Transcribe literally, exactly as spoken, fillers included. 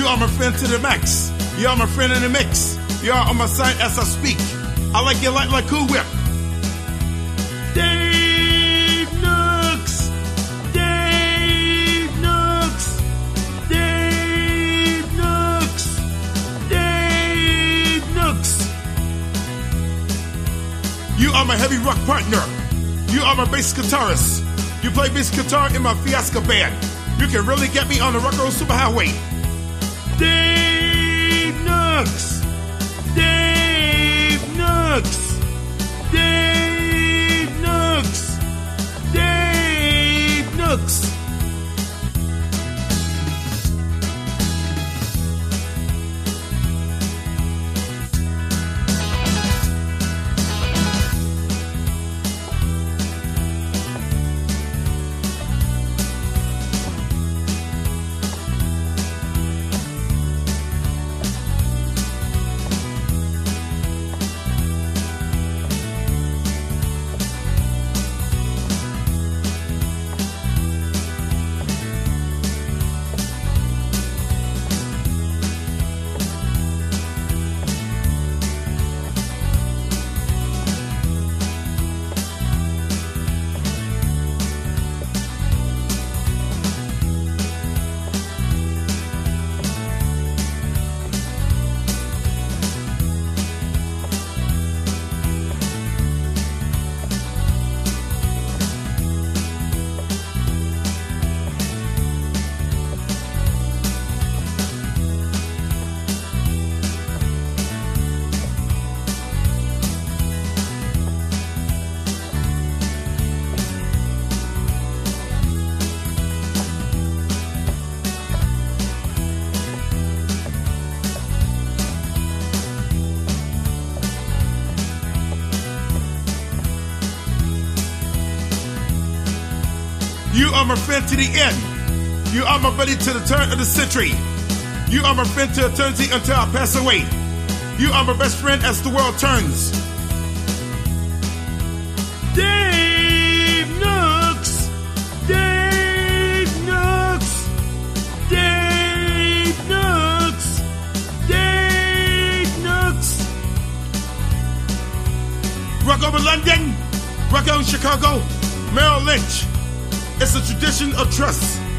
You are my friend to the max. You are my friend in the mix. You are on my side as I speak. I like your light like Cool Whip. Dave Nooks. Dave Nooks. Dave Nooks. Dave Nooks. You are my heavy rock partner. You are my bass guitarist. You play bass guitar in my Fiasco band. You can really get me on the rock and roll superhighway. Dave Nooks. Dave Nooks. Dave Nooks. Dave Nooks. You are my friend to the end. You are my buddy to the turn of the century. You are my friend to eternity until I pass away. You are my best friend as the world turns. Dave Nooks. Dave Nooks. Dave Nooks. Dave Nooks. Rock over London. Rock on Chicago. Merrill Lynch. It's a tradition of trust.